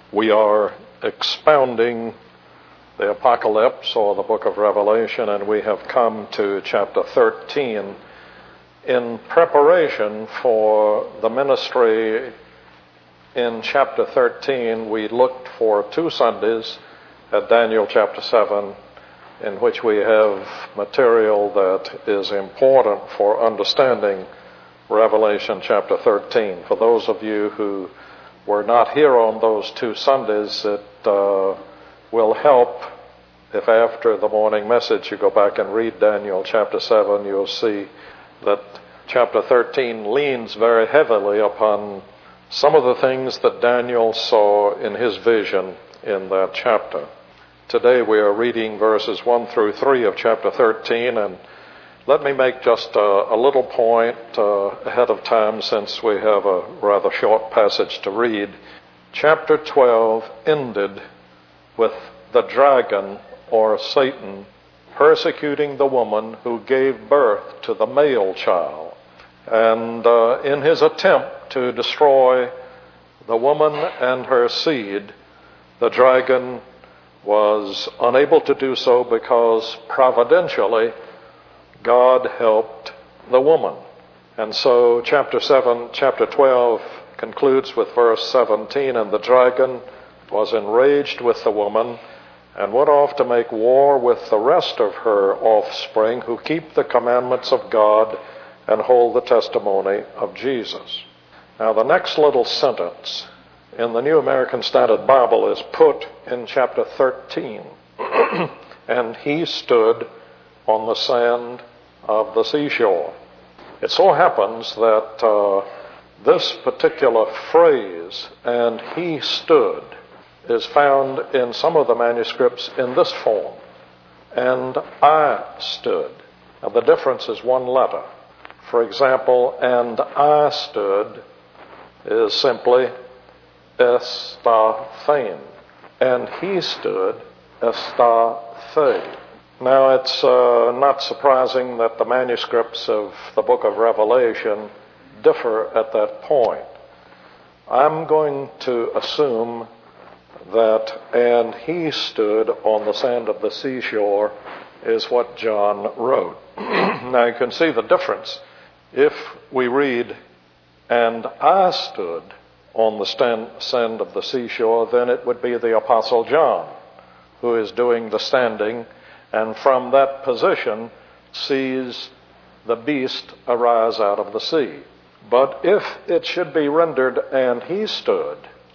We are expounding the Apocalypse, or the book of Revelation, and we have come to chapter 13. In preparation for the ministry in chapter 13, we looked for 2 Sundays at Daniel chapter 7, in which we have material that is important for understanding Revelation chapter 13. For those of you who were not here on those 2 Sundays, it will help if after the morning message you go back and read Daniel chapter 7. You'll see that chapter 13 leans very heavily upon some of the things that Daniel saw in his vision in that chapter. Today we are reading verses 1 through 3 of chapter 13, and let me make just a little point ahead of time, since we have a rather short passage to read. Chapter 12 ended with the dragon, or Satan, persecuting the woman who gave birth to the male child. And in his attempt to destroy the woman and her seed, the dragon was unable to do so because providentially God helped the woman. And so chapter 12 concludes with verse 17, and the dragon was enraged with the woman and went off to make war with the rest of her offspring who keep the commandments of God and hold the testimony of Jesus. Now the next little sentence in the New American Standard Bible is put in chapter 13. And he stood on the sand of the seashore. It so happens that this particular phrase, and he stood, is found in some of the manuscripts in this form: and I stood. Now the difference is one letter. For example, and I stood is simply estathen, and he stood estathe. Now it's not surprising that the manuscripts of the book of Revelation differ at that point. I'm going to assume that and he stood on the sand of the seashore is what John wrote. Now you can see the difference. If we read, and I stood on the sand of the seashore, then it would be the Apostle John who is doing the standing, and from that position sees the beast arise out of the sea. But if it should be rendered, and he stood,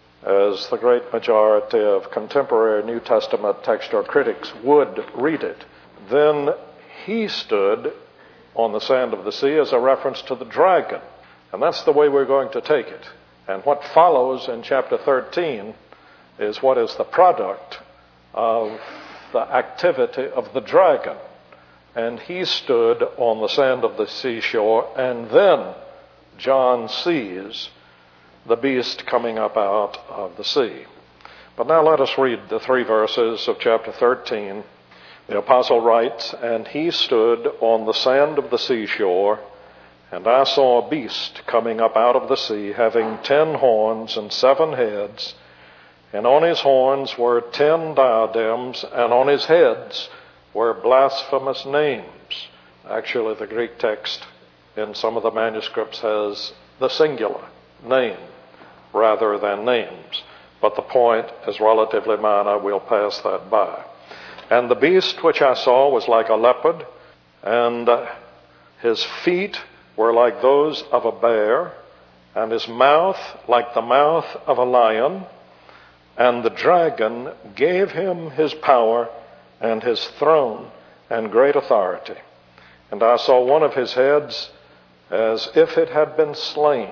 as the great majority of contemporary New Testament textual critics would read it, then he stood on the sand of the sea as a reference to the dragon. And that's the way we're going to take it. And what follows in chapter 13 is what is the product of the activity of the dragon. And he stood on the sand of the seashore, and then John sees the beast coming up out of the sea. But now let us read the 3 verses of chapter 13. The apostle writes, and he stood on the sand of the seashore, and I saw a beast coming up out of the sea, having 10 horns and 7 heads, and on his horns were 10 diadems, and on his heads were blasphemous names. Actually, the Greek text in some of the manuscripts has the singular, name, rather than names. But the point is relatively minor. We'll pass that by. And the beast which I saw was like a leopard, and his feet were like those of a bear, and his mouth like the mouth of a lion. And the dragon gave him his power and his throne and great authority. And I saw one of his heads as if it had been slain,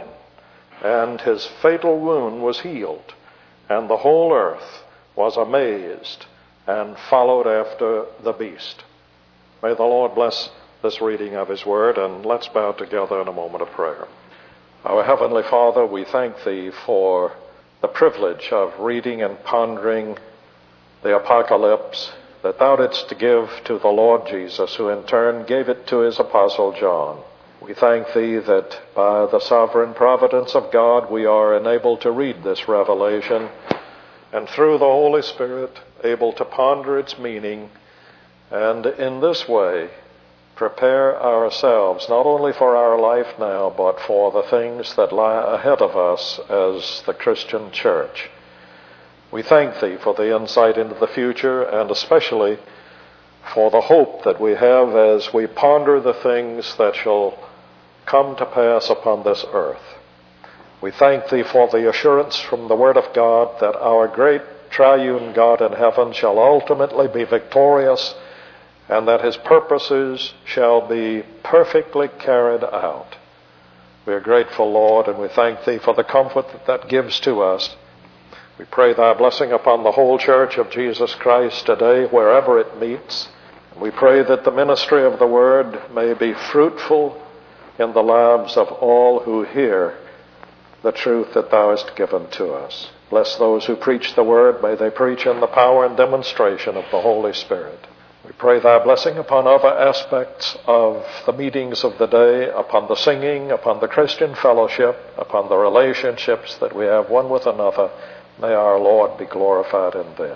and his fatal wound was healed, and the whole earth was amazed and followed after the beast. May the Lord bless this reading of his word, and let's bow together in a moment of prayer. Our Heavenly Father, we thank thee for the privilege of reading and pondering the Apocalypse that thou didst give to the Lord Jesus, who in turn gave it to his apostle John. We thank thee that by the sovereign providence of God we are enabled to read this revelation and through the Holy Spirit able to ponder its meaning, and in this way prepare ourselves not only for our life now, but for the things that lie ahead of us as the Christian church. We thank Thee for the insight into the future, and especially for the hope that we have as we ponder the things that shall come to pass upon this earth. We thank Thee for the assurance from the Word of God that our great triune God in heaven shall ultimately be victorious, and that His purposes shall be perfectly carried out. We are grateful, Lord, and we thank Thee for the comfort that gives to us. We pray Thy blessing upon the whole church of Jesus Christ today, wherever it meets. And we pray that the ministry of the Word may be fruitful in the lives of all who hear the truth that Thou hast given to us. Bless those who preach the Word. May they preach in the power and demonstration of the Holy Spirit. We pray Thy blessing upon other aspects of the meetings of the day, upon the singing, upon the Christian fellowship, upon the relationships that we have one with another. May our Lord be glorified in them.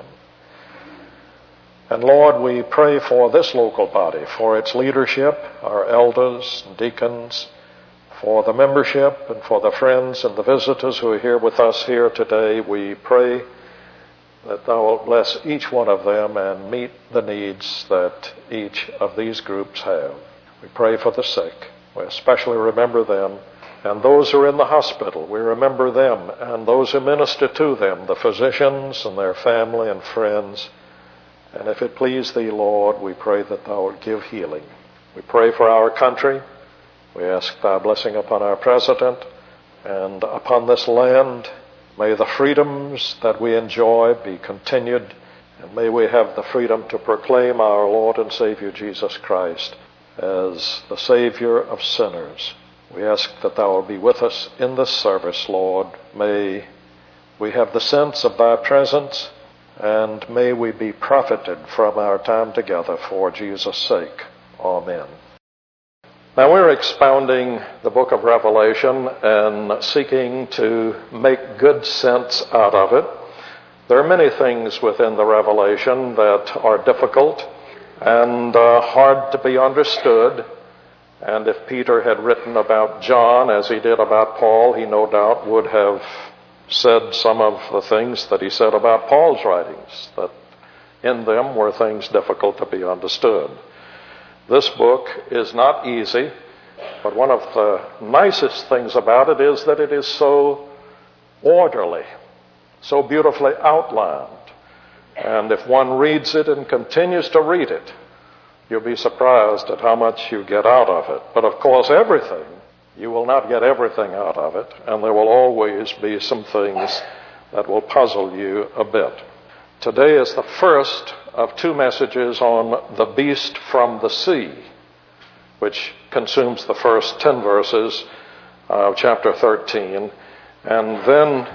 And Lord, we pray for this local body, for its leadership, our elders and deacons, for the membership and for the friends and the visitors who are here with us here today. We pray that Thou wilt bless each one of them and meet the needs that each of these groups have. We pray for the sick. We especially remember them. And those who are in the hospital, we remember them, and those who minister to them, the physicians and their family and friends. And if it please Thee, Lord, we pray that Thou wilt give healing. We pray for our country. We ask Thy blessing upon our president and upon this land. May the freedoms that we enjoy be continued, and may we have the freedom to proclaim our Lord and Savior Jesus Christ as the Savior of sinners. We ask that Thou wilt be with us in this service, Lord. May we have the sense of Thy presence, and may we be profited from our time together for Jesus' sake. Amen. Now we're expounding the book of Revelation and seeking to make good sense out of it. There are many things within the Revelation that are difficult and hard to be understood. And if Peter had written about John as he did about Paul, he no doubt would have said some of the things that he said about Paul's writings, that in them were things difficult to be understood. This book is not easy, but one of the nicest things about it is that it is so orderly, so beautifully outlined. And if one reads it and continues to read it, you'll be surprised at how much you get out of it. But of course, you will not get everything out of it, and there will always be some things that will puzzle you a bit. Today is the first of two messages on the beast from the sea, which consumes the first 10 verses of chapter 13. And then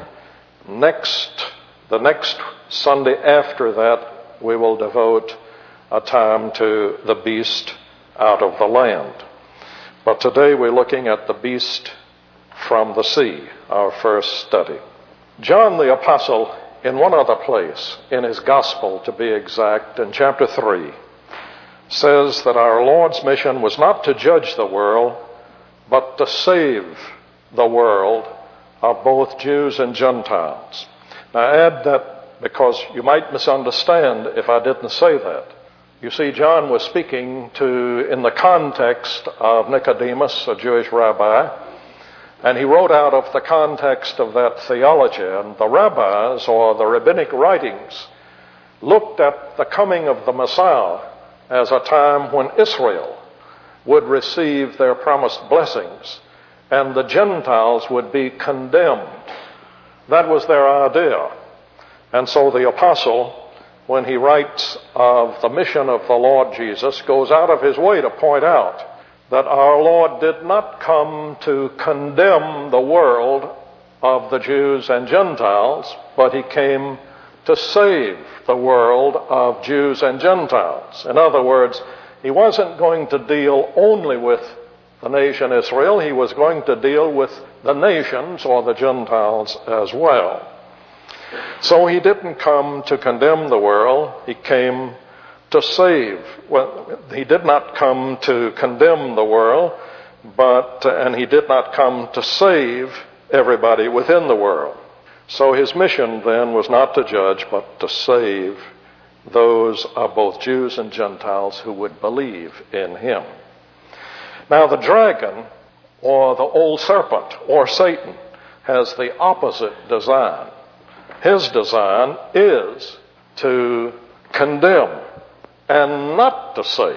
the next Sunday after that, we will devote a time to the beast out of the land. But today we're looking at the beast from the sea, our first study. John the Apostle, in one other place, in his gospel to be exact, in chapter 3, says that our Lord's mission was not to judge the world, but to save the world of both Jews and Gentiles. Now add that because you might misunderstand if I didn't say that. You see, John was speaking in the context of Nicodemus, a Jewish rabbi, and he wrote out of the context of that theology. And the rabbis, or the rabbinic writings, looked at the coming of the Messiah as a time when Israel would receive their promised blessings and the Gentiles would be condemned. That was their idea. And so the apostle, when he writes of the mission of the Lord Jesus, goes out of his way to point out that our Lord did not come to condemn the world of the Jews and Gentiles, but he came to save the world of Jews and Gentiles. In other words, he wasn't going to deal only with the nation Israel, he was going to deal with the nations or the Gentiles as well. So he didn't come to condemn the world, he came to save. Well, he did not come to condemn the world, and he did not come to save everybody within the world. So his mission then was not to judge, but to save those of both Jews and Gentiles who would believe in him. Now the dragon, or the old serpent, or Satan, has the opposite design. His design is to condemn and not to save.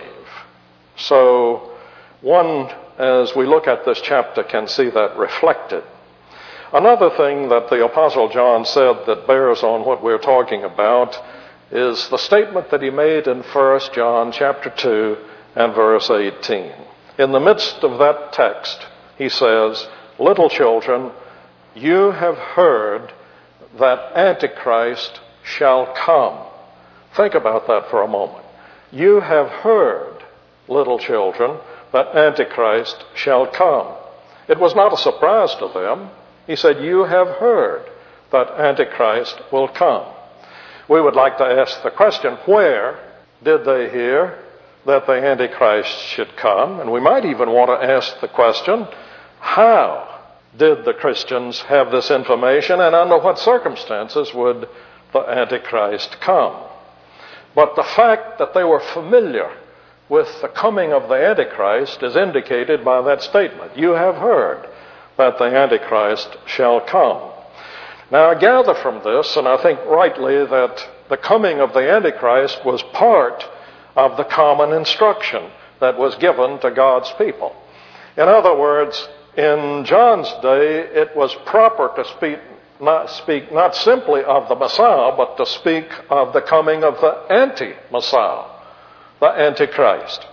So one, as we look at this chapter, can see that reflected. Another thing that the Apostle John said that bears on what we're talking about is the statement that he made in 1 John chapter 2 and verse 18. In the midst of that text, he says, "Little children, you have heard that Antichrist shall come." Think about that for a moment. You have heard, little children, that Antichrist shall come. It was not a surprise to them. He said, you have heard that Antichrist will come. We would like to ask the question, where did they hear that the Antichrist should come? And we might even want to ask the question, how did the Christians have this information, and under what circumstances would the Antichrist come? But the fact that they were familiar with the coming of the Antichrist is indicated by that statement. You have heard that the Antichrist shall come. Now I gather from this, and I think rightly, that the coming of the Antichrist was part of the common instruction that was given to God's people. In other words, in John's day, it was proper to speak not simply of the Messiah, but to speak of the coming of the anti-Messiah, the Antichrist.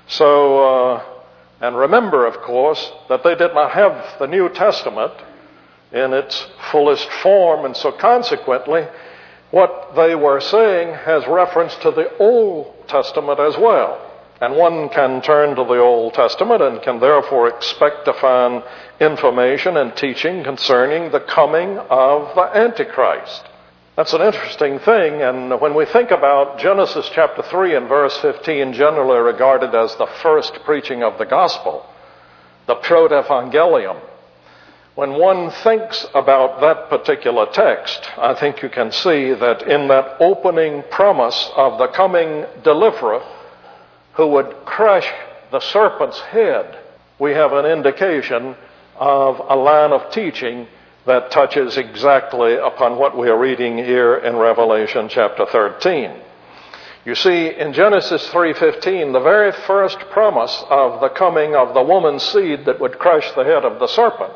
So, and remember, of course, that they did not have the New Testament in its fullest form, and so consequently, what they were saying has reference to the Old Testament as well. And one can turn to the Old Testament and can therefore expect to find information and teaching concerning the coming of the Antichrist. That's an interesting thing, and when we think about Genesis chapter 3 and verse 15, generally regarded as the first preaching of the gospel, the protevangelium, when one thinks about that particular text, I think you can see that in that opening promise of the coming deliverer who would crush the serpent's head, we have an indication of a line of teaching that touches exactly upon what we are reading here in Revelation chapter 13. You see, in Genesis 3:15, the very first promise of the coming of the woman's seed that would crush the head of the serpent,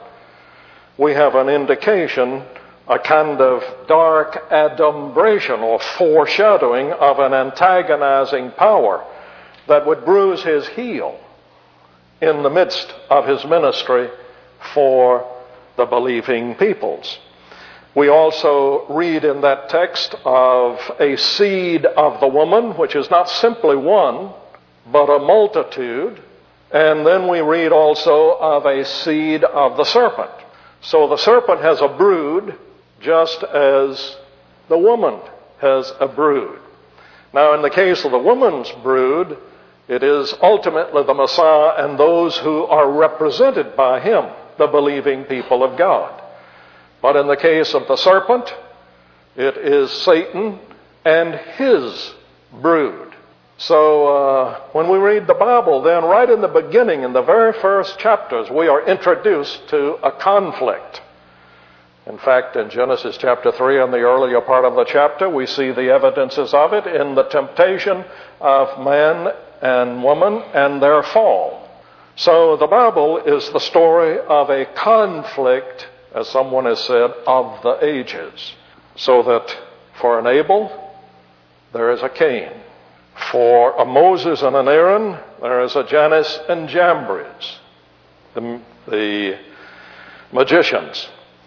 we have an indication, a kind of dark adumbration or foreshadowing of an antagonizing power that would bruise his heel in the midst of his ministry for the believing peoples. We also read in that text of a seed of the woman, which is not simply one, but a multitude. And then we read also of a seed of the serpent. So the serpent has a brood just as the woman has a brood. Now in the case of the woman's brood, it is ultimately the Messiah and those who are represented by him, the believing people of God. But in the case of the serpent, it is Satan and his brood. So when we read the Bible, then right in the beginning, in the very first chapters, we are introduced to a conflict. In fact, in Genesis chapter 3 and the earlier part of the chapter, we see the evidences of it in the temptation of man and woman and their fall. So the Bible is the story of a conflict, as someone has said, of the ages. So that for an Abel, there is a Cain. For a Moses and an Aaron, there is a Jannes and Jambres, the magicians.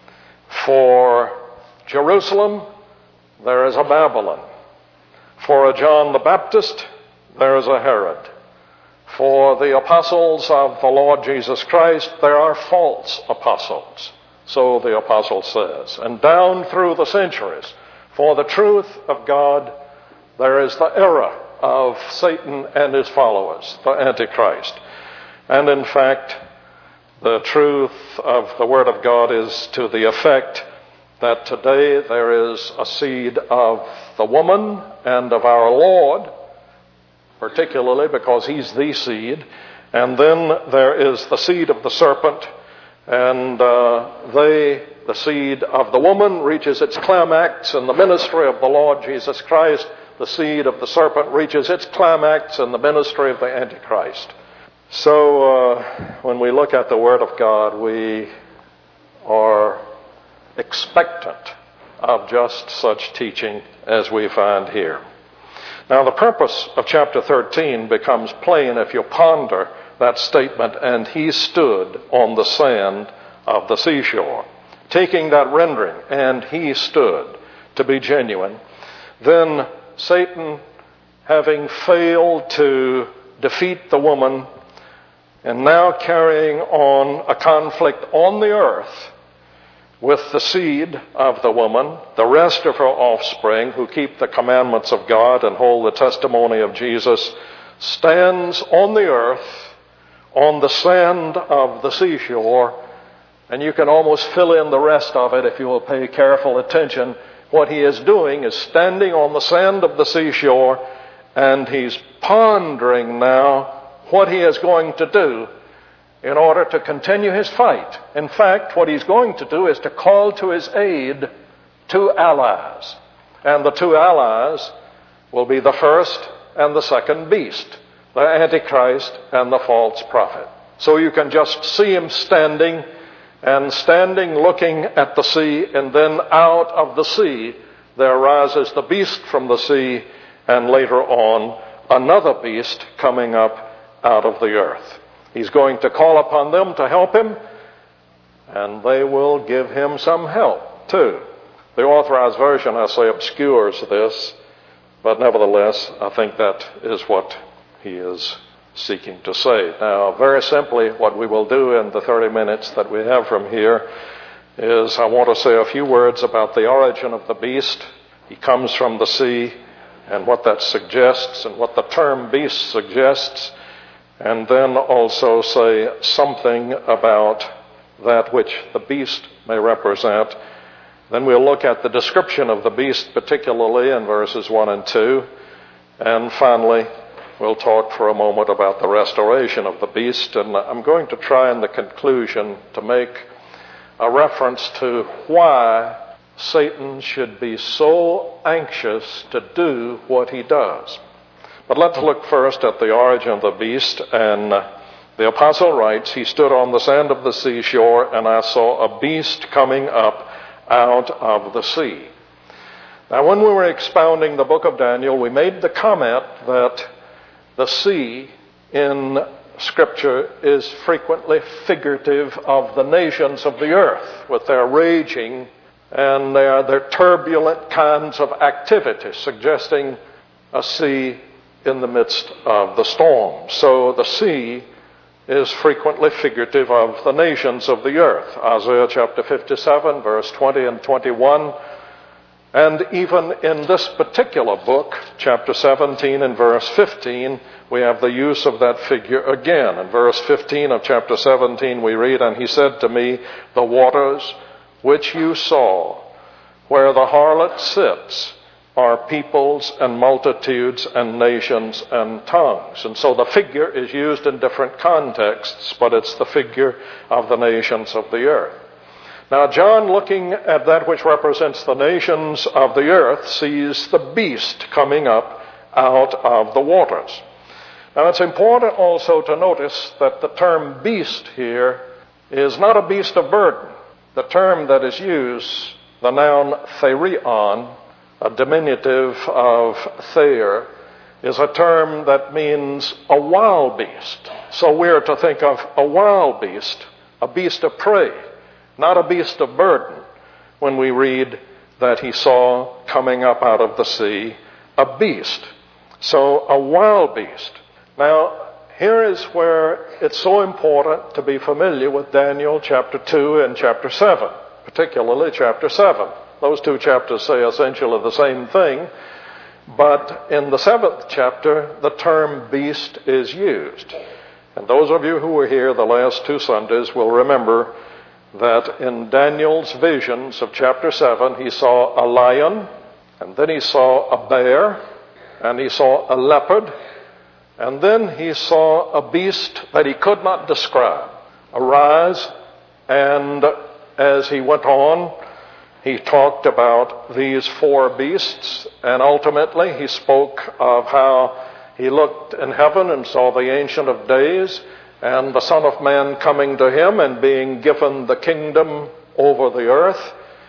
For Jerusalem, there is a Babylon. For a John the Baptist, there is a Herod. For the apostles of the Lord Jesus Christ, there are false apostles. So the apostle says. And down through the centuries, For the truth of God, there is the error of Satan and his followers, the Antichrist. And in fact, the truth of the Word of God is to the effect that today there is a seed of the woman and of our Lord, particularly because he's the seed, and then there is the seed of the serpent, and the seed of the woman reaches its climax in the ministry of the Lord Jesus Christ. The seed of the serpent reaches its climax in the ministry of the Antichrist. So when we look at the Word of God, we are expectant of just such teaching as we find here. Now, the purpose of chapter 13 becomes plain if you ponder that statement, and he stood on the sand of the seashore. Taking that rendering, and he stood, to be genuine, then Satan, having failed to defeat the woman, and now carrying on a conflict on the earth with the seed of the woman, the rest of her offspring who keep the commandments of God and hold the testimony of Jesus, stands on the earth, on the sand of the seashore, and you can almost fill in the rest of it if you will pay careful attention. What he is doing is standing on the sand of the seashore, and he's pondering now what he is going to do in order to continue his fight. In fact, what he's going to do is to call to his aid two allies. And the two allies will be the first and the second beast, the Antichrist and the false prophet. So you can just see him standing looking at the sea, and then out of the sea there rises the beast from the sea, and later on another beast coming up out of the earth. He's going to call upon them to help him, and they will give him some help too. The Authorized Version, I say, obscures this, but nevertheless, I think that is what he is seeking to say. Now, very simply, what we will do in the 30 minutes that we have from here is I want to say a few words about the origin of the beast. He comes from the sea, and what that suggests, and what the term beast suggests, and then also say something about that which the beast may represent. Then we'll look at the description of the beast, particularly in verses 1 and 2. And finally, we'll talk for a moment about the restoration of the beast. And I'm going to try in the conclusion to make a reference to why Satan should be so anxious to do what he does. But let's look first at the origin of the beast. And the apostle writes, he stood on the sand of the seashore, and I saw a beast coming up out of the sea. Now, when we were expounding the book of Daniel, we made the comment that the sea in Scripture is frequently figurative of the nations of the earth, with their raging and their turbulent kinds of activity, suggesting a sea in the midst of the storm. So the sea is frequently figurative of the nations of the earth. Isaiah chapter 57, verse 20 and 21. And even in this particular book, chapter 17 and verse 15, we have the use of that figure again. In verse 15 of chapter 17 we read, and he said to me, the waters which you saw, where the harlot sits, are peoples and multitudes and nations and tongues. And so the figure is used in different contexts, but it's the figure of the nations of the earth. Now, John, looking at that which represents the nations of the earth, sees the beast coming up out of the waters. Now, it's important also to notice that the term beast here is not a beast of burden. The term that is used, the noun therion, a diminutive of thayer, is a term that means a wild beast. So we're to think of a wild beast, a beast of prey, not a beast of burden, when we read that he saw coming up out of the sea a beast. So a wild beast. Now, here is where it's so important to be familiar with Daniel chapter 2 and chapter 7, particularly chapter 7. Those two chapters say essentially the same thing. But in the 7th chapter, the term beast is used. And those of you who were here the last 2 Sundays will remember that in Daniel's visions of chapter 7, he saw a lion, and then he saw a bear, and he saw a leopard, and then he saw a beast that he could not describe arise. And as he went on, he talked about these 4 beasts, and ultimately he spoke of how he looked in heaven and saw the Ancient of Days and the Son of Man coming to him and being given the kingdom over the earth.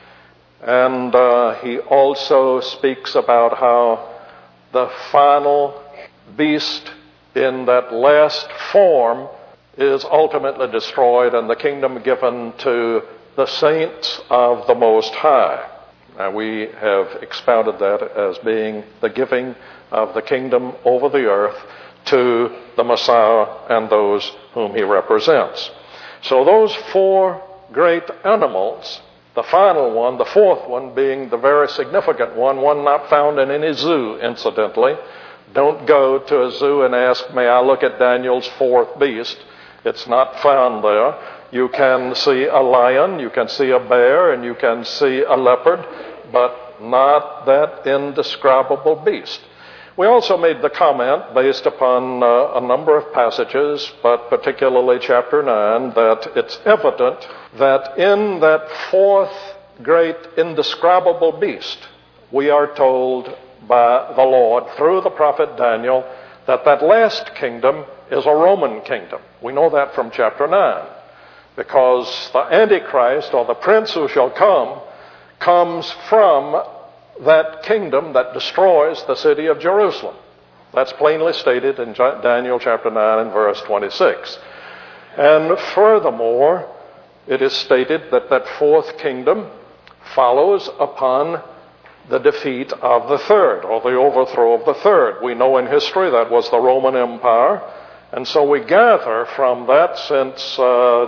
And he also speaks about how the final beast in that last form is ultimately destroyed and the kingdom given to the saints of the Most High. And we have expounded that as being the giving of the kingdom over the earth to the Messiah and those whom he represents. So those 4 great animals, the final one, the 4th one being the very significant one not found in any zoo, incidentally. Don't go to a zoo and ask, may I look at Daniel's 4th beast? It's not found there. You can see a lion, you can see a bear, and you can see a leopard, but not that indescribable beast. We also made the comment, based upon a number of passages, but particularly chapter 9, that it's evident that in that 4th great indescribable beast, we are told by the Lord through the prophet Daniel that that last kingdom is a Roman kingdom. We know that from chapter 9, because the Antichrist, or the prince who shall come, comes from that kingdom that destroys the city of Jerusalem. That's plainly stated in Daniel chapter 9 and verse 26. And furthermore, it is stated that that 4th kingdom follows upon the defeat of the 3rd, or the overthrow of the 3rd. We know in history that was the Roman Empire. And so we gather from that, since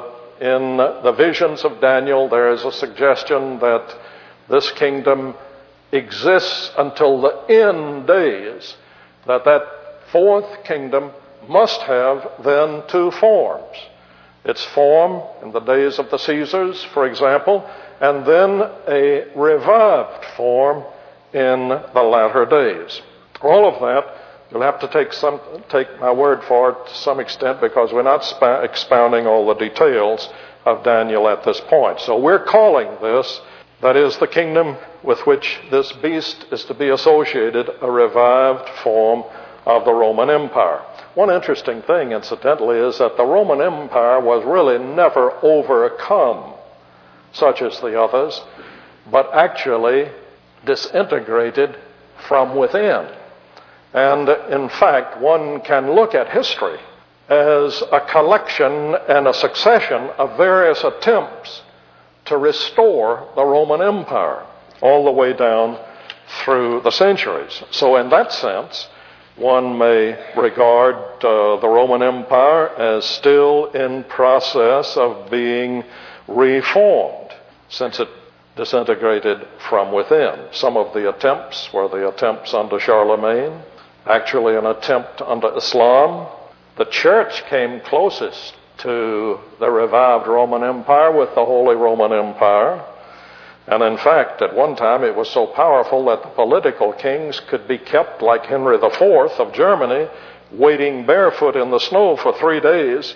in the visions of Daniel there is a suggestion that this kingdom exists until the end days, that 4th kingdom must have then 2 forms. Its form in the days of the Caesars, for example, and then a revived form in the latter days. All of that, you'll have to take my word for it to some extent, because we're not expounding all the details of Daniel at this point. So we're calling this, that is, the kingdom with which this beast is to be associated, a revived form of the Roman Empire. One interesting thing, incidentally, is that the Roman Empire was really never overcome, such as the others, but actually disintegrated from within. And in fact, one can look at history as a collection and a succession of various attempts to restore the Roman Empire all the way down through the centuries. So in that sense, one may regard the Roman Empire as still in process of being reformed, since it disintegrated from within. Some of the attempts were the attempts under Charlemagne, actually an attempt under Islam. The church came closest to the revived Roman Empire with the Holy Roman Empire. And in fact, at one time it was so powerful that the political kings could be kept, like Henry IV of Germany, wading barefoot in the snow for 3 days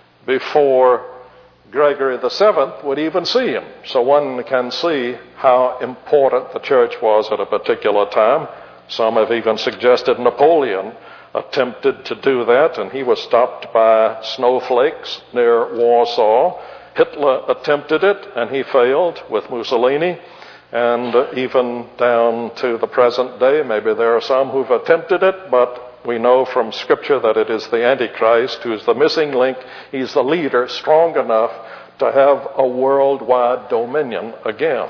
before Gregory VII would even see him. So one can see how important the church was at a particular time. Some have even suggested Napoleon attempted to do that, and he was stopped by snowflakes near Warsaw. Hitler attempted it, and he failed with Mussolini. And even down to the present day, maybe there are some who've attempted it, but we know from Scripture that it is the Antichrist who's the missing link. He's the leader strong enough to have a worldwide dominion again.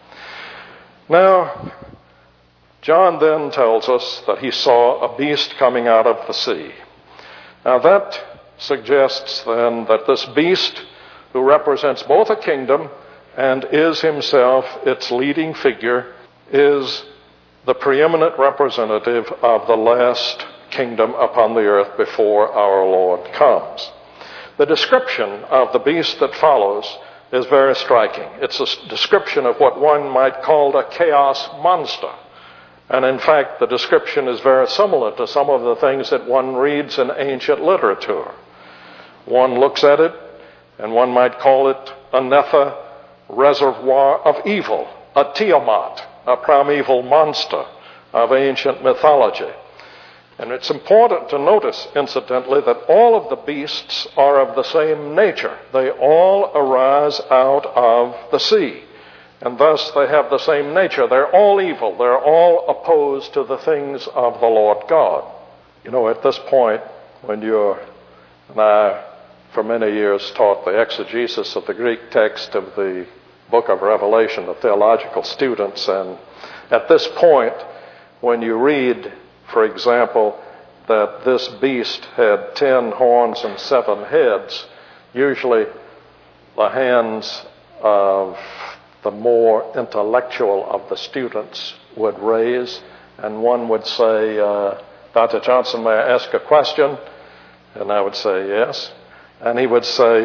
Now, John then tells us that he saw a beast coming out of the sea. Now that suggests then that this beast, who represents both a kingdom and is himself its leading figure, is the preeminent representative of the last kingdom upon the earth before our Lord comes. The description of the beast that follows is very striking. It's a description of what one might call a chaos monster. And in fact, the description is very similar to some of the things that one reads in ancient literature. One looks at it, and one might call it a Nether reservoir of evil, a Tiamat, a primeval monster of ancient mythology. And it's important to notice, incidentally, that all of the beasts are of the same nature. They all arise out of the sea, and thus they have the same nature. They're all evil. They're all opposed to the things of the Lord God. You know, at this point, when you and I, for many years, taught the exegesis of the Greek text of the book of Revelation to theological students, and at this point, when you read, for example, that this beast had 10 horns and 7 heads, usually the hands of the more intellectual of the students would raise, and one would say, Dr. Johnson, may I ask a question? And I would say, yes. And he would say,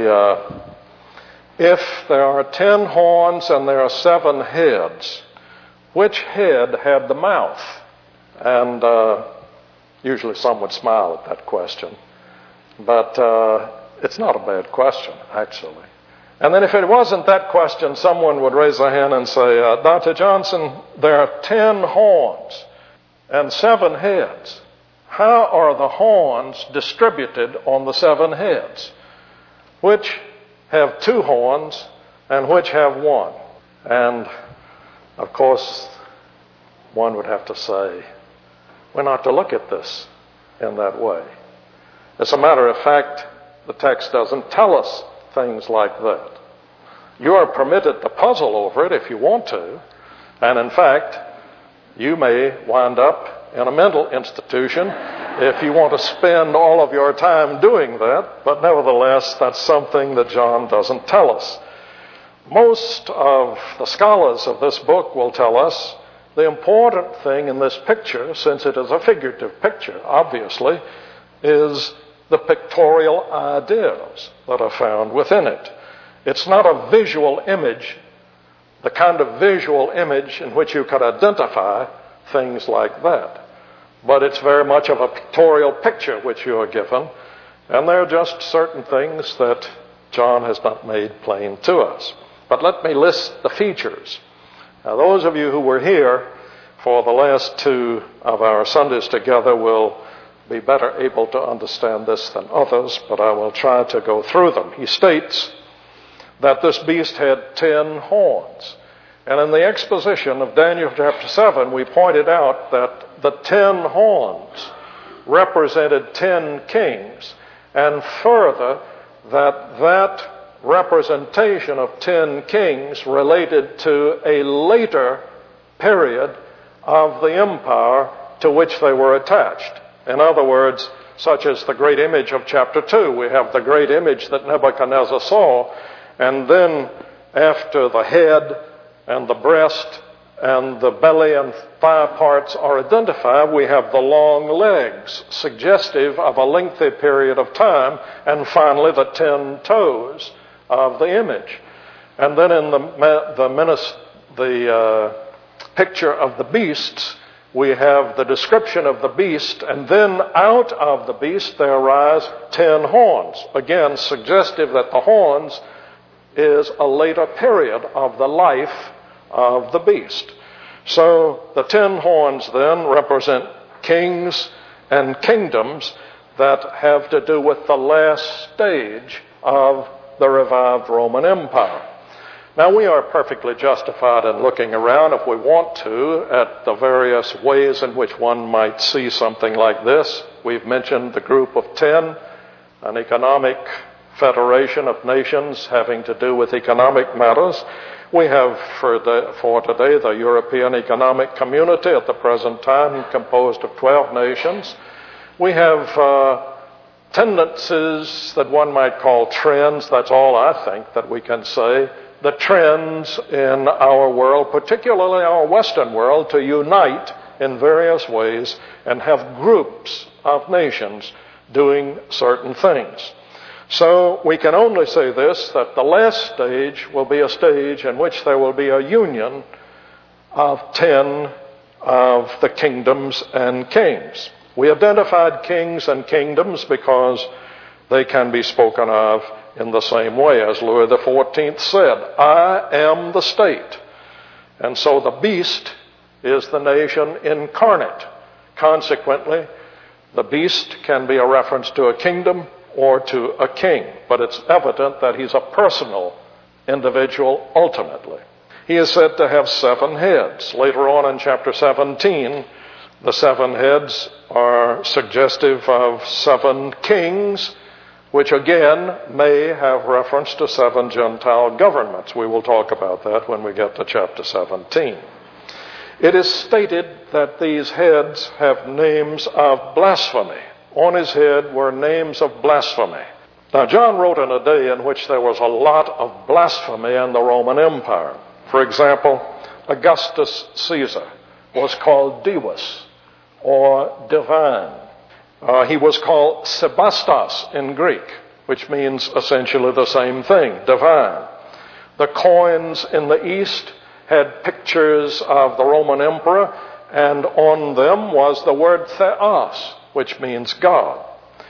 if there are 10 horns and there are 7 heads, which head had the mouth? And usually some would smile at that question. But it's not a bad question, actually. And then if it wasn't that question, someone would raise their hand and say, Dr. Johnson, there are 10 horns and 7 heads. How are the horns distributed on the 7 heads? Which have 2 horns and which have 1? And, of course, one would have to say, we're not to look at this in that way. As a matter of fact, the text doesn't tell us things like that. You are permitted to puzzle over it if you want to, and in fact, you may wind up in a mental institution if you want to spend all of your time doing that, but nevertheless, that's something that John doesn't tell us. Most of the scholars of this book will tell us the important thing in this picture, since it is a figurative picture, obviously, is the pictorial ideas that are found within it. It's not a visual image, the kind of visual image in which you could identify things like that. But it's very much of a pictorial picture which you are given, and there are just certain things that John has not made plain to us. But let me list the features. Now, those of you who were here for the last 2 of our Sundays together will be better able to understand this than others, but I will try to go through them. He states that this beast had 10 horns. And in the exposition of Daniel chapter 7, we pointed out that the 10 horns represented 10 kings, and further, that representation of 10 kings related to a later period of the empire to which they were attached. In other words, such as the great image of chapter 2. We have the great image that Nebuchadnezzar saw, and then after the head and the breast and the belly and thigh parts are identified, we have the long legs, suggestive of a lengthy period of time, and finally the 10 toes of the image. And then in the picture of the beasts, we have the description of the beast, and then out of the beast there arise 10 horns. Again, suggestive that the horns is a later period of the life of the beast. So the 10 horns then represent kings and kingdoms that have to do with the last stage of the revived Roman Empire. Now, we are perfectly justified in looking around, if we want to, at the various ways in which one might see something like this. We've mentioned the group of 10, an economic federation of nations having to do with economic matters. We have, for today, the European Economic Community at the present time, composed of 12 nations. We have tendencies that one might call trends, that's all I think that we can say, the trends in our world, particularly our Western world, to unite in various ways and have groups of nations doing certain things. So we can only say this, that the last stage will be a stage in which there will be a union of 10 of the kingdoms and kings. We identified kings and kingdoms because they can be spoken of in the same way as Louis XIV said, I am the state. And so the beast is the nation incarnate. Consequently, the beast can be a reference to a kingdom or to a king, but it's evident that he's a personal individual ultimately. He is said to have 7 heads. Later on in chapter 17, the 7 heads are suggestive of 7 kings, which again may have reference to 7 Gentile governments. We will talk about that when we get to chapter 17. It is stated that these heads have names of blasphemy. On his head were names of blasphemy. Now, John wrote in a day in which there was a lot of blasphemy in the Roman Empire. For example, Augustus Caesar was called Divus, or divine. He was called Sebastos in Greek, which means essentially the same thing, divine. The coins in the East had pictures of the Roman emperor, and on them was the word theos, which means God.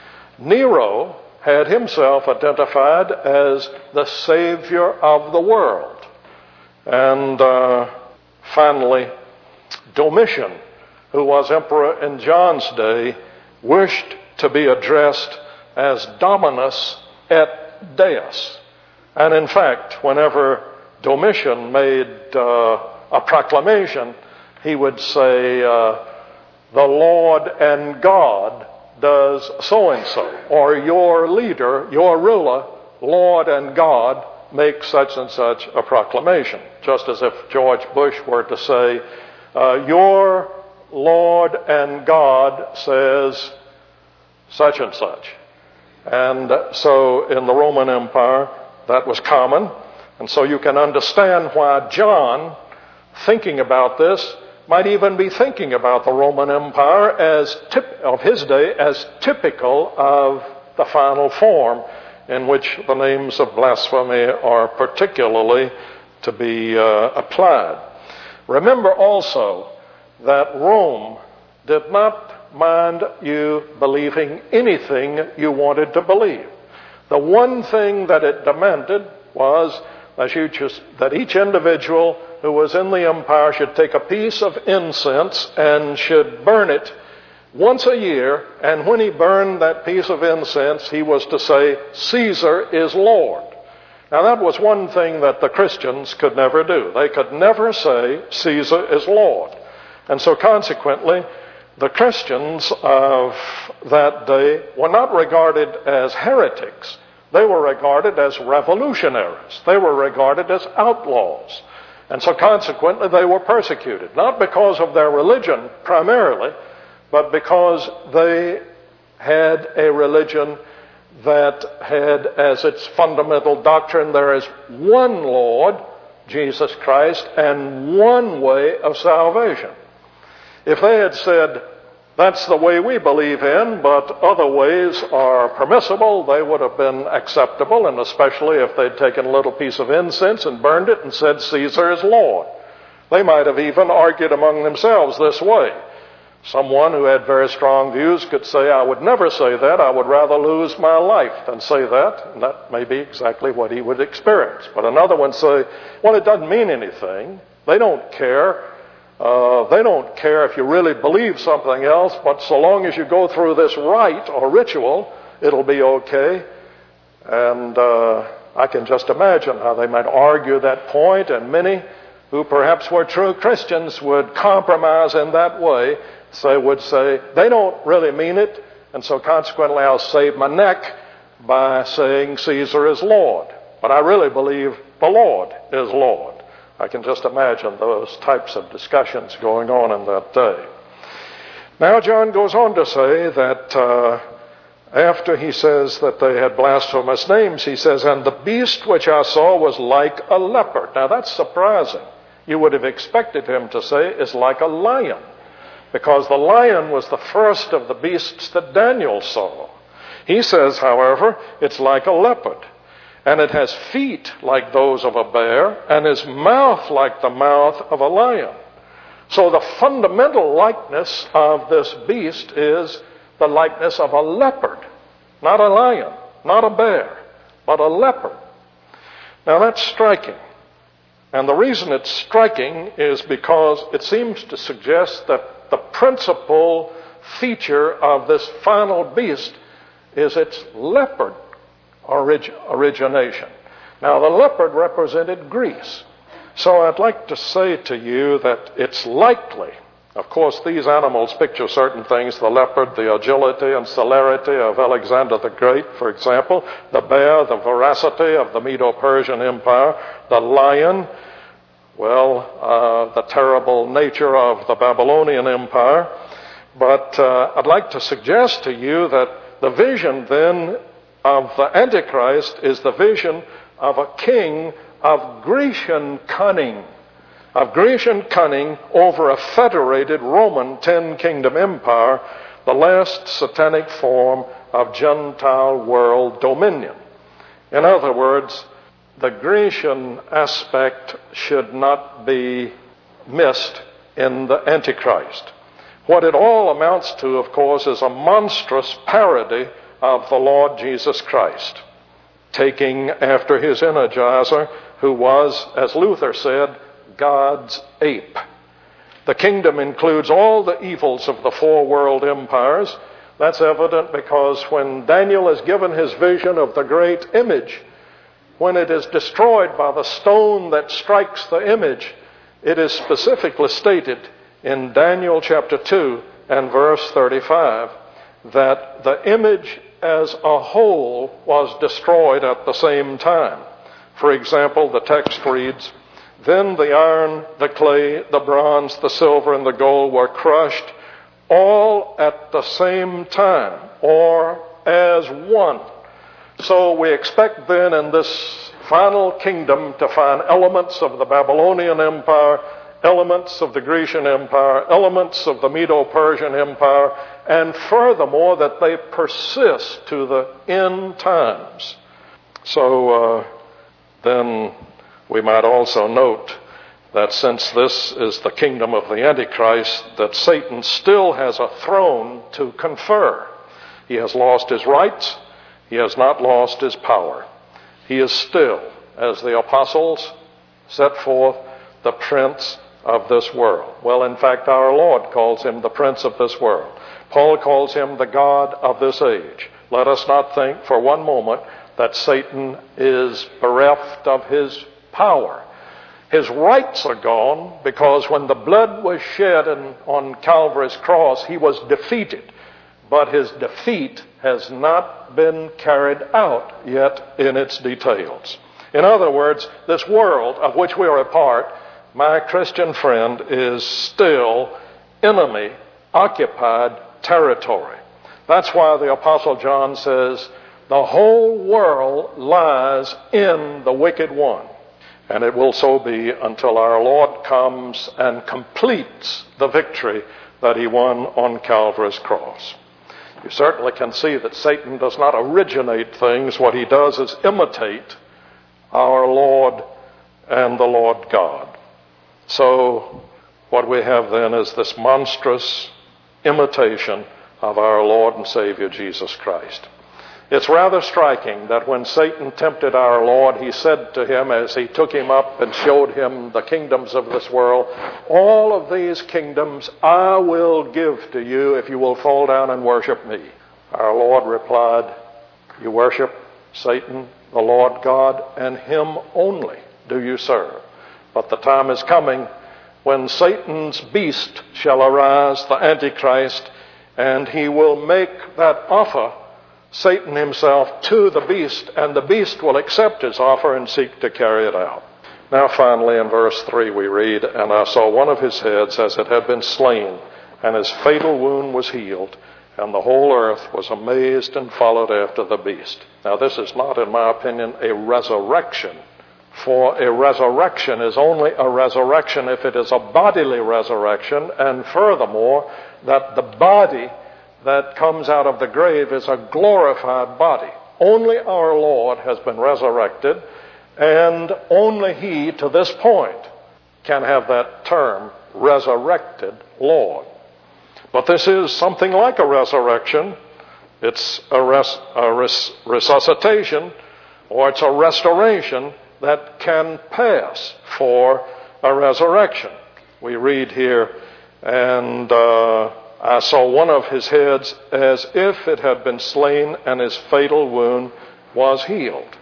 Nero had himself identified as the Savior of the world. And finally, Domitian, who was emperor in John's day, wished to be addressed as Dominus et Deus. And in fact, whenever Domitian made a proclamation, he would say, the Lord and God does so-and-so, or your leader, your ruler, Lord and God, make such and such a proclamation. Just as if George Bush were to say, your Lord and God says such and such. And so in the Roman Empire, that was common. And so you can understand why John, thinking about this, might even be thinking about the Roman Empire of his day as typical of the final form in which the names of blasphemy are particularly to be applied. Remember also that Rome did not mind you believing anything you wanted to believe. The one thing that it demanded was that each individual who was in the empire should take a piece of incense and should burn it once a year, and when he burned that piece of incense, he was to say, Caesar is Lord. Now that was one thing that the Christians could never do. They could never say, Caesar is Lord. And so consequently, the Christians of that day were not regarded as heretics. They were regarded as revolutionaries. They were regarded as outlaws. And so consequently, they were persecuted, not because of their religion primarily, but because they had a religion that had as its fundamental doctrine, there is one Lord, Jesus Christ, and one way of salvation. If they had said, that's the way we believe in, but other ways are permissible, they would have been acceptable, and especially if they'd taken a little piece of incense and burned it and said, Caesar is Lord. They might have even argued among themselves this way. Someone who had very strong views could say, I would never say that. I would rather lose my life than say that. And that may be exactly what he would experience. But another one say, well, it doesn't mean anything. They don't care. They don't care if you really believe something else, but so long as you go through this rite or ritual, it'll be okay. And I can just imagine how they might argue that point, and many who perhaps were true Christians would compromise in that way. Would say, they don't really mean it, and so consequently I'll save my neck by saying Caesar is Lord. But I really believe the Lord is Lord. I can just imagine those types of discussions going on in that day. Now John goes on to say that after he says that they had blasphemous names, he says, "And the beast which I saw was like a leopard." Now that's surprising. You would have expected him to say is like a lion, because the lion was the first of the beasts that Daniel saw. He says, however, it's like a leopard, and it has feet like those of a bear, and his mouth like the mouth of a lion. So the fundamental likeness of this beast is the likeness of a leopard, not a lion, not a bear, but a leopard. Now that's striking. And the reason it's striking is because it seems to suggest that the principal feature of this final beast is its leopard origination. Now the leopard represented Greece. So I'd like to say to you that it's likely, of course these animals picture certain things, the leopard, the agility and celerity of Alexander the Great, for example, the bear, the veracity of the Medo-Persian Empire, the lion, the terrible nature of the Babylonian Empire. But I'd like to suggest to you that the vision then of the Antichrist is the vision of a king of Grecian cunning over a federated Roman 10-kingdom empire, the last satanic form of Gentile world dominion. In other words, the Grecian aspect should not be missed in the Antichrist. What it all amounts to, of course, is a monstrous parody of the Lord Jesus Christ, taking after his energizer, who was, as Luther said, God's ape. The kingdom includes all the evils of the four world empires. That's evident because when Daniel is given his vision of the great image, when it is destroyed by the stone that strikes the image, it is specifically stated in Daniel chapter 2 and verse 35 that the image as a whole was destroyed at the same time. For example, the text reads, "Then the iron, the clay, the bronze, the silver, and the gold were crushed, all at the same time, or as one." So we expect then in this final kingdom to find elements of the Babylonian Empire, elements of the Grecian Empire, elements of the Medo-Persian Empire, and furthermore that they persist to the end times. So then we might also note that since this is the kingdom of the Antichrist, that Satan still has a throne to confer. He has lost his rights. He has not lost his power. He is still, as the apostles set forth, the prince of this world. Well, in fact, our Lord calls him the prince of this world. Paul calls him the God of this age. Let us not think for one moment that Satan is bereft of his power. His rights are gone because when the blood was shed on Calvary's cross, he was defeated. But his defeat has not been carried out yet in its details. In other words, this world of which we are a part, my Christian friend, is still enemy-occupied territory. That's why the Apostle John says, the whole world lies in the wicked one. And it will so be until our Lord comes and completes the victory that he won on Calvary's cross. You certainly can see that Satan does not originate things. What he does is imitate our Lord and the Lord God. So what we have then is this monstrous imitation of our Lord and Savior Jesus Christ. It's rather striking that when Satan tempted our Lord, he said to him as he took him up and showed him the kingdoms of this world, "All of these kingdoms I will give to you if you will fall down and worship me." Our Lord replied, "You worship Satan, the Lord God, and him only do you serve. But the time is coming when Satan's beast shall arise, the Antichrist, and he will make that offer, Satan himself, to the beast, and the beast will accept his offer and seek to carry it out." Now finally in verse 3 we read, "And I saw one of his heads as it had been slain, and his fatal wound was healed, and the whole earth was amazed and followed after the beast. Now, this is not, in my opinion, a resurrection, for a resurrection is only a resurrection if it is a bodily resurrection, and furthermore, that the body that comes out of the grave is a glorified body. Only our Lord has been resurrected, and only He, to this point, can have that term, resurrected Lord. But this is something like a resurrection. It's a resuscitation, or it's a restoration that can pass for a resurrection. We read here, and I saw one of his heads as if it had been slain, and his fatal wound was healed.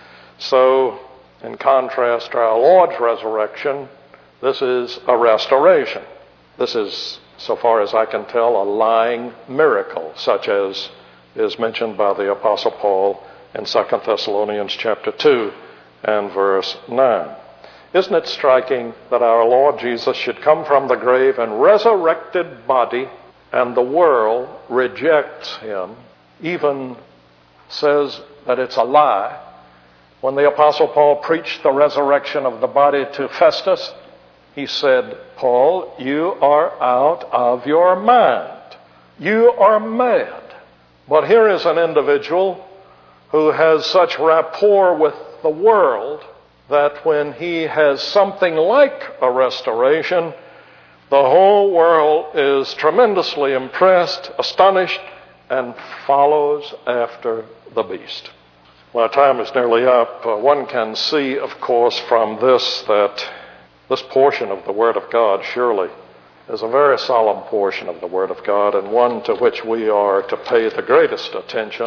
So, in contrast to our Lord's resurrection, this is a restoration. This is, so far as I can tell, a lying miracle, such as is mentioned by the Apostle Paul in 2 Thessalonians chapter 2 and verse 9. Isn't it striking that our Lord Jesus should come from the grave in resurrected body, and the world rejects him, even says that it's a lie? When the Apostle Paul preached the resurrection of the body to Festus, he said, "Paul, you are out of your mind. You are mad." But here is an individual who has such rapport with the world that when he has something like a restoration, the whole world is tremendously impressed, astonished, and follows after the beast. My time is nearly up. One can see, of course, from this that this portion of the Word of God surely is a very solemn portion of the Word of God, and one to which we are to pay the greatest attention.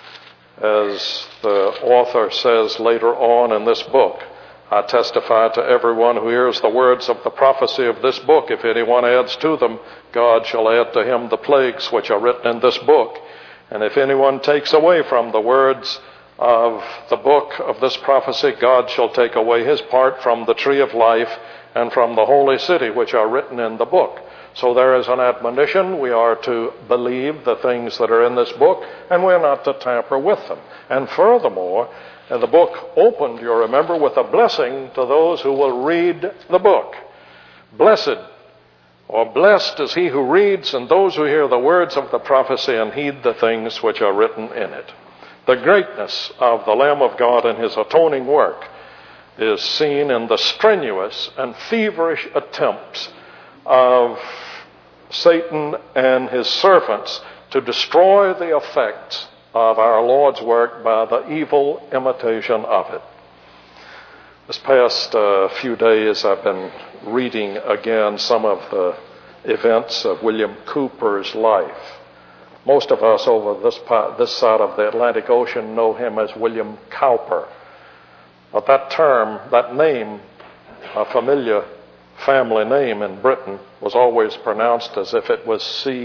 As the author says later on in this book, "I testify to everyone who hears the words of the prophecy of this book. If anyone adds to them, God shall add to him the plagues which are written in this book. And if anyone takes away from the words of the book of this prophecy, God shall take away his part from the tree of life and from the holy city which are written in the book." So there is an admonition. We are to believe the things that are in this book, and we're not to tamper with them. And furthermore, the book opened, you remember, with a blessing to those who will read the book. Blessed, or blessed is he who reads, and those who hear the words of the prophecy and heed the things which are written in it. The greatness of the Lamb of God and his atoning work is seen in the strenuous and feverish attempts of Satan and his servants to destroy the effects of our Lord's work by the evil imitation of it. This past few days I've been reading again some of the events of William Cooper's life. Most of us over this side of the Atlantic Ocean know him as William Cowper. But that term, that name, a familiar family name in Britain, was always pronounced as if it was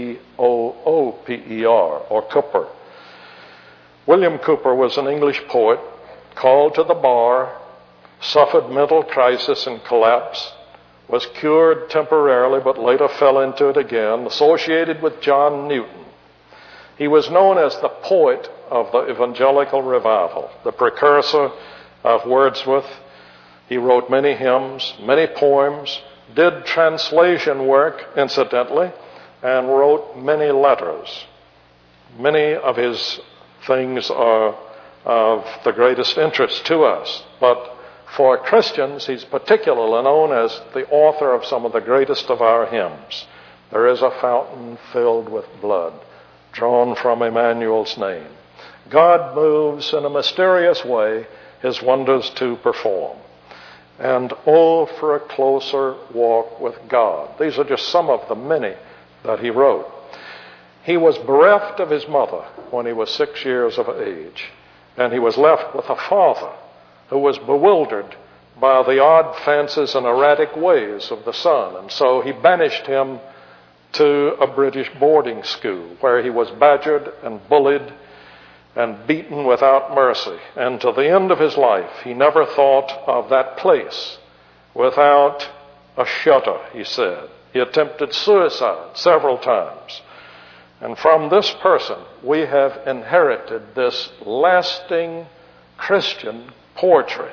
C-O-O-P-E-R, or Cooper. William Cooper was an English poet, called to the bar, suffered mental crisis and collapse, was cured temporarily but later fell into it again, associated with John Newton. He was known as the poet of the evangelical revival, the precursor of Wordsworth. He wrote many hymns, many poems, did translation work, incidentally, and wrote many letters. Many of his things are of the greatest interest to us, but for Christians, he's particularly known as the author of some of the greatest of our hymns. There is a fountain filled with blood, drawn from Emmanuel's name. God moves in a mysterious way his wonders to perform. And oh, for a closer walk with God. These are just some of the many that he wrote. He was bereft of his mother when he was 6 years of age, and he was left with a father who was bewildered by the odd fancies and erratic ways of the son. And so he banished him to a British boarding school where he was badgered and bullied and beaten without mercy. And to the end of his life, he never thought of that place without a shudder, he said. He attempted suicide several times. And from this person, we have inherited this lasting Christian poetry.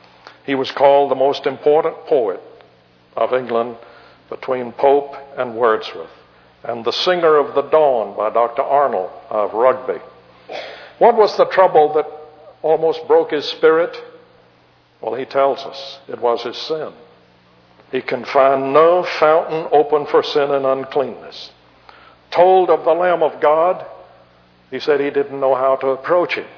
He was called the most important poet of England between Pope and Wordsworth, and the Singer of the Dawn by Dr. Arnold of Rugby. What was the trouble that almost broke his spirit? Well, he tells us it was his sin. He can find no fountain open for sin and uncleanness. Told of the Lamb of God, he said he didn't know how to approach him.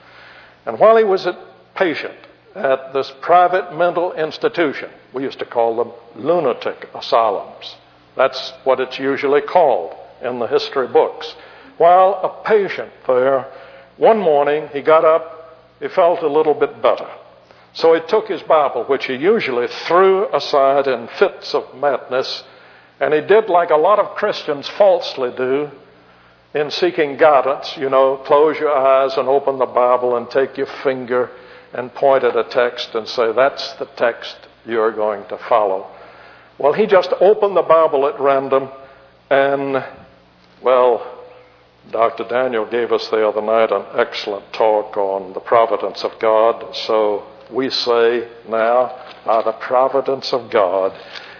And while he was a patient at this private mental institution, we used to call them lunatic asylums. That's what it's usually called in the history books. While a patient there, one morning he got up, he felt a little bit better. So he took his Bible, which he usually threw aside in fits of madness, and he did like a lot of Christians falsely do in seeking guidance. You know, close your eyes and open the Bible and take your finger and point at a text and say, that's the text you're going to follow. Well, he just opened the Bible at random, and, well, Dr. Daniel gave us the other night an excellent talk on the providence of God. So we say now, by the providence of God,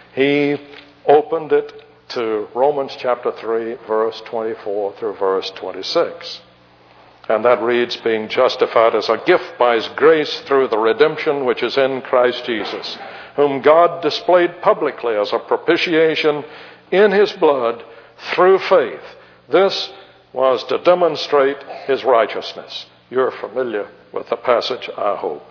he opened it to Romans chapter 3, verse 24 through verse 26. And that reads, being justified as a gift by his grace through the redemption which is in Christ Jesus, whom God displayed publicly as a propitiation in his blood through faith. This was to demonstrate his righteousness. You're familiar with the passage, I hope.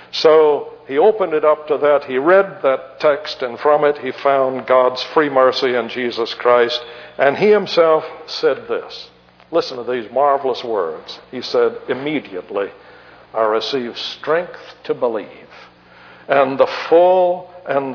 So he opened it up to that. He read that text, and from it he found God's free mercy in Jesus Christ. And he himself said this. Listen to these marvelous words. He said, immediately I received strength to believe, and the full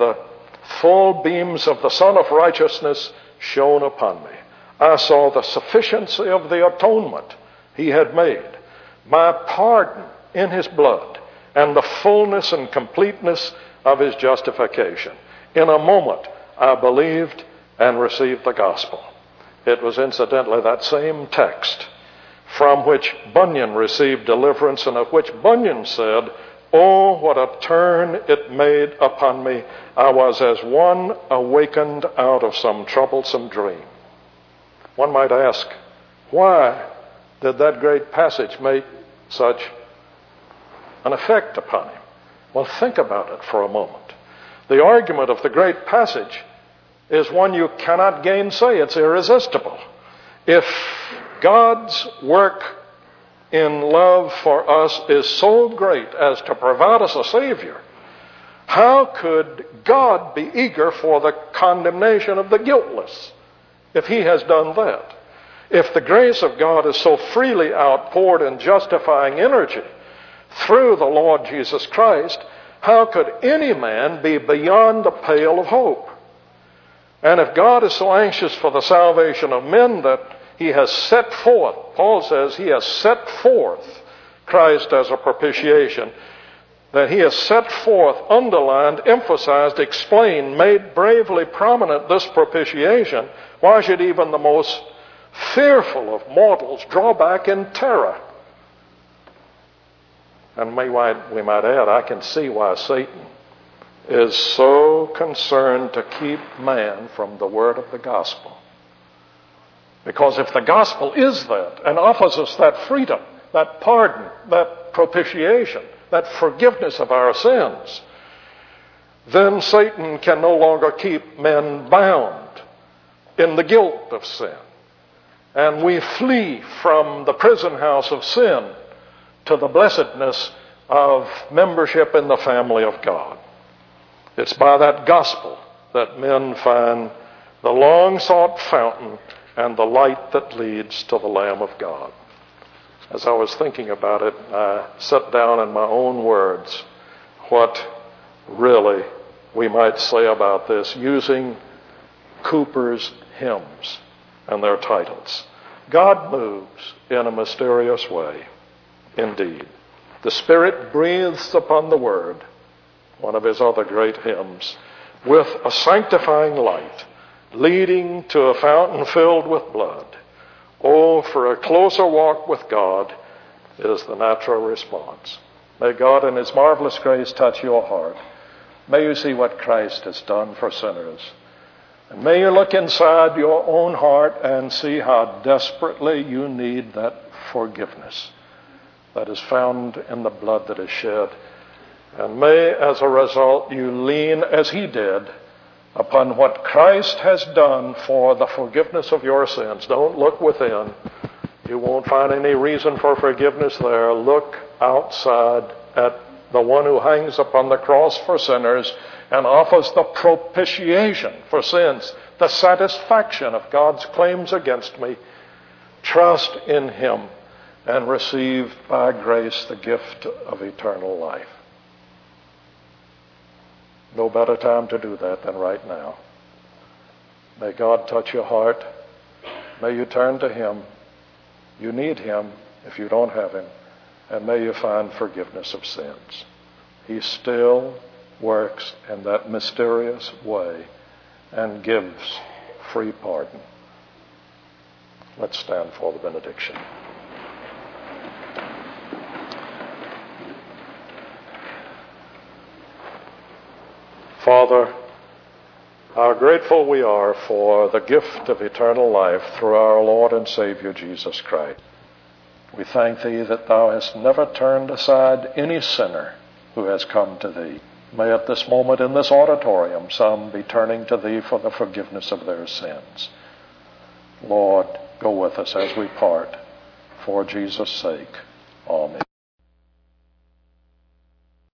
beams of the Son of Righteousness shone upon me. I saw the sufficiency of the atonement he had made, my pardon in his blood, and the fullness and completeness of his justification. In a moment, I believed and received the gospel. It was incidentally that same text from which Bunyan received deliverance, and of which Bunyan said, oh, what a turn it made upon me. I was as one awakened out of some troublesome dream. One might ask, why did that great passage make such an effect upon him? Well, think about it for a moment. The argument of the great passage is one you cannot gainsay. It's irresistible. If God's work in love for us is so great as to provide us a Savior, how could God be eager for the condemnation of the guiltless if he has done that? If the grace of God is so freely outpoured in justifying energy through the Lord Jesus Christ, how could any man be beyond the pale of hope? And if God is so anxious for the salvation of men that he has set forth, Paul says he has set forth Christ as a propitiation, that he has set forth, underlined, emphasized, explained, made bravely prominent this propitiation, why should even the most fearful of mortals draw back in terror? And we might add, I can see why Satan is so concerned to keep man from the word of the gospel. Because if the gospel is that and offers us that freedom, that pardon, that propitiation, that forgiveness of our sins, then Satan can no longer keep men bound in the guilt of sin. And we flee from the prison house of sin to the blessedness of membership in the family of God. It's by that gospel that men find the long-sought fountain and the light that leads to the Lamb of God. As I was thinking about it, I set down in my own words what really we might say about this, using Cooper's hymns and their titles. God moves in a mysterious way, indeed. The Spirit breathes upon the Word, one of his other great hymns, with a sanctifying light, leading to a fountain filled with blood. Oh, for a closer walk with God is the natural response. May God in His marvelous grace touch your heart. May you see what Christ has done for sinners. And may you look inside your own heart and see how desperately you need that forgiveness that is found in the blood that is shed. And may, as a result, you lean, as He did, upon what Christ has done for the forgiveness of your sins. Don't look within. You won't find any reason for forgiveness there. Look outside at the one who hangs upon the cross for sinners and offers the propitiation for sins, the satisfaction of God's claims against me. Trust in Him and receive by grace the gift of eternal life. No better time to do that than right now. May God touch your heart. May you turn to Him. You need Him if you don't have Him. And may you find forgiveness of sins. He still works in that mysterious way and gives free pardon. Let's stand for the benediction. Father, how grateful we are for the gift of eternal life through our Lord and Savior Jesus Christ. We thank Thee that Thou hast never turned aside any sinner who has come to Thee. May at this moment in this auditorium some be turning to Thee for the forgiveness of their sins. Lord, go with us as we part. For Jesus' sake. Amen.